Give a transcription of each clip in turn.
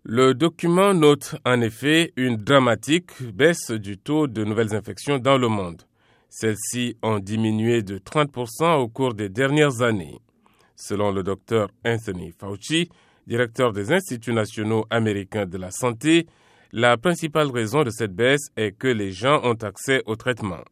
Le document note en effet une dramatique baisse du taux de nouvelles infections dans le monde. Celles-ci ont diminué de 30% au cours des dernières années. Selon le docteur Anthony Fauci, directeur des Instituts nationaux américains de la santé, la principale raison de cette baisse est que les gens ont accès au traitement.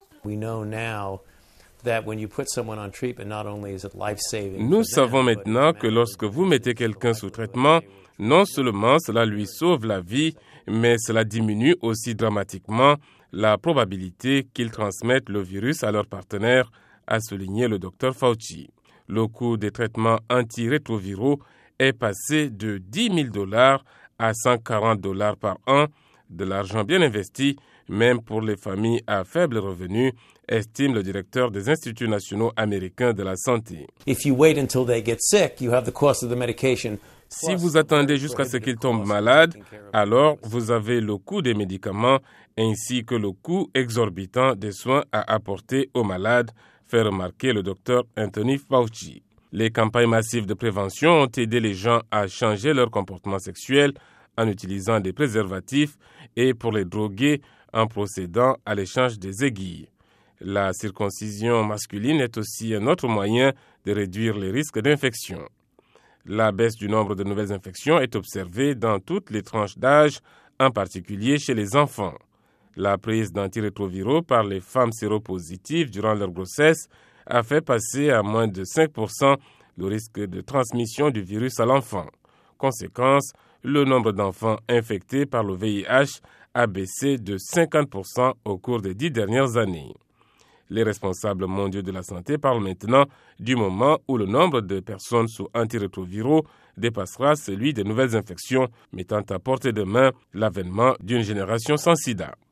Nous savons maintenant que lorsque vous mettez quelqu'un sous traitement, non seulement cela lui sauve la vie, mais cela diminue aussi dramatiquement la probabilité qu'ils transmettent le virus à leurs partenaires, a souligné le Dr Fauci. Le coût des traitements antirétroviraux est passé de $10 000 à $140 par an, de l'argent bien investi, même pour les familles à faible revenu, estime le directeur des Instituts nationaux américains de la santé. Si vous attendez jusqu'à ce qu'ils tombent malades, alors vous avez le coût des médicaments ainsi que le coût exorbitant des soins à apporter aux malades, fait remarquer le docteur Anthony Fauci. Les campagnes massives de prévention ont aidé les gens à changer leur comportement sexuel en utilisant des préservatifs et pour les droguer en procédant à l'échange des aiguilles. La circoncision masculine est aussi un autre moyen de réduire les risques d'infection. La baisse du nombre de nouvelles infections est observée dans toutes les tranches d'âge, en particulier chez les enfants. La prise d'antirétroviraux par les femmes séropositives durant leur grossesse a fait passer à moins de 5% le risque de transmission du virus à l'enfant. Conséquence, le nombre d'enfants infectés par le VIH a baissé de 50% au cours des 10 dernières années. Les responsables mondiaux de la santé parlent maintenant du moment où le nombre de personnes sous antirétroviraux dépassera celui des nouvelles infections, mettant à portée de main l'avènement d'une génération sans sida.